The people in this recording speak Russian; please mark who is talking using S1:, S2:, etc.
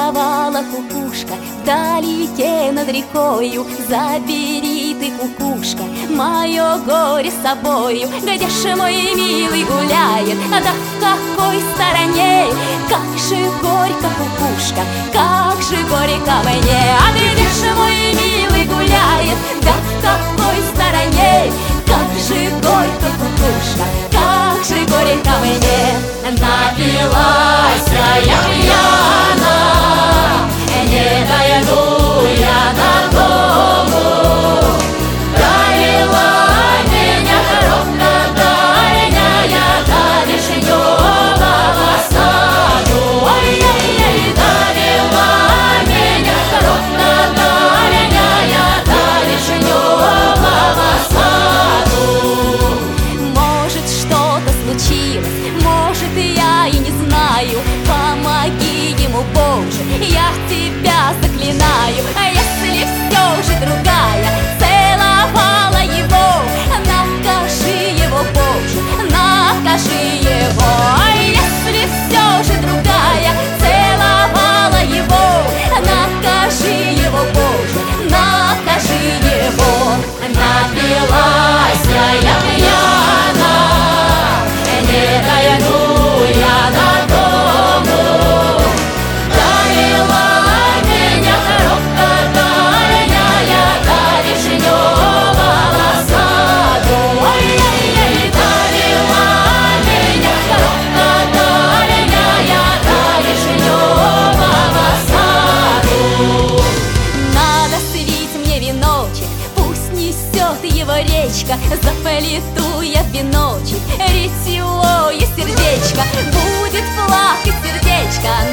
S1: Целовала кукушка вдалеке над рекою. Забери ты, кукушка, мое горе с собою. Где ж мой милый гуляет, да в какой стороне? Как же горько, кукушка, как же горько мне. А где ж мой милый гуляет, да в какой стороне? Как же горько, кукушка, как же горько мне.
S2: Напилась я пьяна, не дойду я до дому. Провела меня коровка дальняя до вишневого саду. Ой-ой-ой, довела меня коровка дальняя до вишневого саду.
S1: Может, что-то случилось, может, я и не знаю. Помоги ему, Боже, я тебя заклинаю. А если все же другая целовала его, накажи его, Боже, накажи его. А если все же другая целовала его, накажи его, Боже, накажи его.
S2: Напилась я пьяна, не дойду я до дому. Довела меня коровка дальняя до вишневого саду. Ой-ой-ой, довела меня коровка дальняя до вишневого саду.
S1: Надо свить мне веночек, пусть несет его речка. Заплету я в веночек ретевое сердечко. Будет плакать сердечко